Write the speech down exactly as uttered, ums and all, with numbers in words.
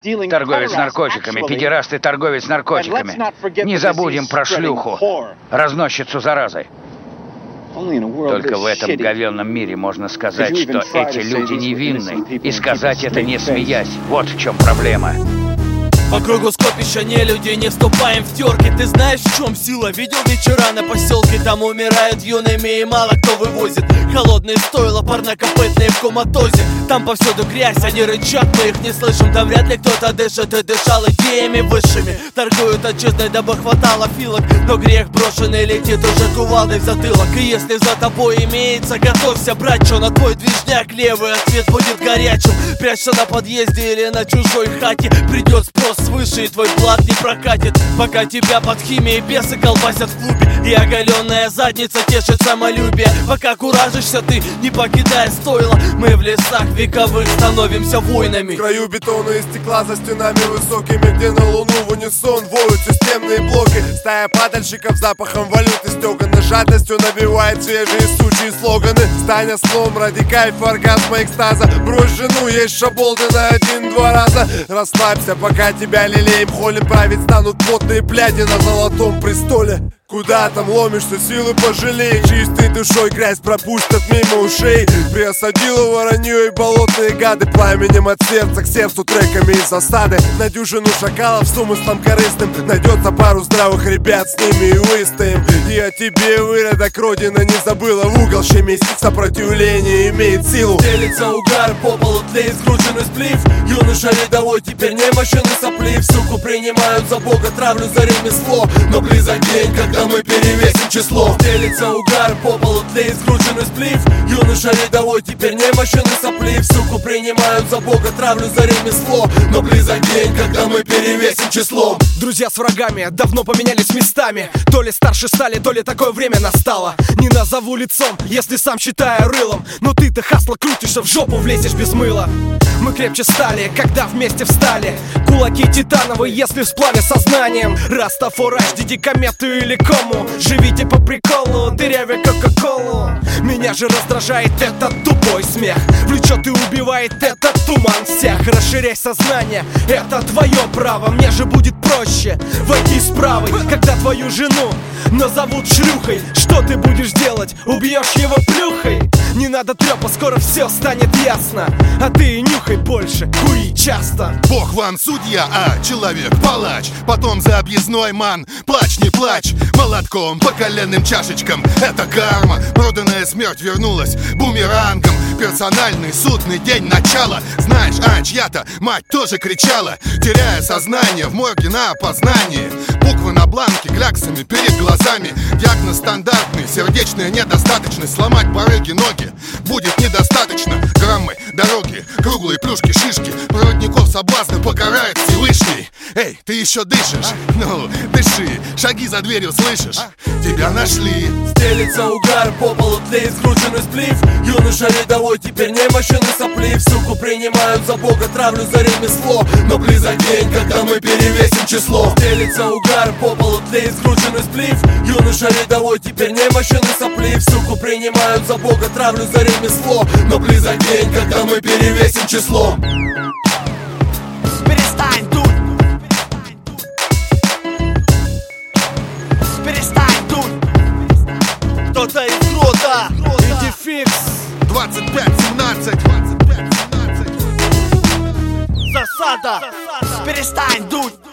Торговец наркотиками, педераст и торговец наркотиками. Не забудем про шлюху, разносчицу заразы. Только в этом говенном мире можно сказать, что эти люди невинны, и сказать это не смеясь. Вот в чем проблема. По кругу скопища не люди, не вступаем в терки. Ты знаешь, в чем сила? Видел вечера на поселке? Там умирают юными и мало кто вывозит. Холодные стойла, парнокопытные в коматозе. Там повсюду грязь, они рычат, мы их не слышим. Там вряд ли кто-то дышит и дышал идеями высшими. Торгуют отчизной, дабы хватало филок. Но грех брошенный летит уже кувалдой в затылок. И если за тобой имеется, готовься, брать, что на твой движняк левый ответ будет горячим. Прячься на подъезде или на чужой хате. Придет спрос свыше, и твой блат не прокатит. Пока тебя под химией бесы колбасят в клубе, и оголенная задница тешит самолюбие. Пока куражишься ты, не покидая стойла, мы в лесах вековых становимся воинами. В краю бетона и стекла за стенами высокими, где на луну в унисон воют системные блоки. Стая падальщиков запахом валюты стёган, жадностью набивает свежие сучьи слоганы. Стань ослом ради кайфа, оргазма, экстаза. Брось жену, есть шаболды на один-два раза. Расслабься, пока тебя лелеем холим. Править станут плотные пляди на золотом престоле. Куда там ломишься, силы пожалей. Чистой душой грязь пропустят мимо ушей. Приосадило воронье и болотные гады. Пламенем от сердца к сердцу треками из засады. На дюжину шакалов с умыслом корыстным найдется пару здравых ребят, с ними и выстоим. И о тебе, выродок, родина не забыла. В угол щемись, сопротивление имеет силу. Делится угар, по полу тлеет скрученный сплив. Юноша рядовой теперь немощен и соплив. Суку принимают за бога, травлю за ремесло. Но близок день, когда мы перевесим число. Делится угар, по полу тлеет скрученный сплив. Юноша рядовой теперь немощен и соплив. Суку принимают за бога, травлю за ремесло. Но близок день, когда мы перевесим число. Друзья с врагами давно поменялись местами. То ли старше стали, то ли такое время настало. Не назову лицом, если сам считаю рылом. Но ты-то хасло крутишься, в жопу влезешь без мыла. Мы крепче стали, когда вместе встали. Кулаки титановые, если в сплаве сознанием. Растафораж, дидикомету или кому. Живите по приколу, дырявя кока-колу. Меня же раздражает этот тупой смех. Влечет и убивает этот туман всех. Расширяй сознание, это твое право. Мне же будет проще войти с правой. Когда твою жену назовут шлюхой, что ты будешь делать? Убьешь его плюхой? Не надо трёпа, скоро все станет ясно. А ты и нюхай больше, кури часто. Бог вам судья, а человек палач. Потом за объездной ман, плачь, не плачь. Молотком по коленным чашечкам. Это карма, проданная смерть вернулась бумерангом. Персональный судный день начала. Знаешь, а чья-то мать тоже кричала, теряя сознание в морге на опознании. Буквы на бланке кляксами перед глазами. Диагноз стандартный, сердечная недостаточность. Сломать барыги ноги будет недостаточно. Граммы, дороги, круглые плюшки, шишки. Проводников соблазна покарает Всевышний. Эй, ты еще дышишь? Ну, дыши, шаги за дверью слышишь? Тебя нашли. Стелится угар, по полу тлеет скрученный сплив. Юноша рядовой теперь немощен и соплив. Суку принимают за бога, травлю за ремесло. Но близок день, когда мы перевесим число. Стелится угар, по полу тлеет скрученный сплив. Юноша рядовой теперь немощен и соплив. Суку принимают за бога, травлю за ремесло. Но близок день, когда мы перевесим число. Перестань тут. Перестань тут. Кто-то из рода. Иди фикс. двадцать пять семнадцать. Засада. Перестань тут.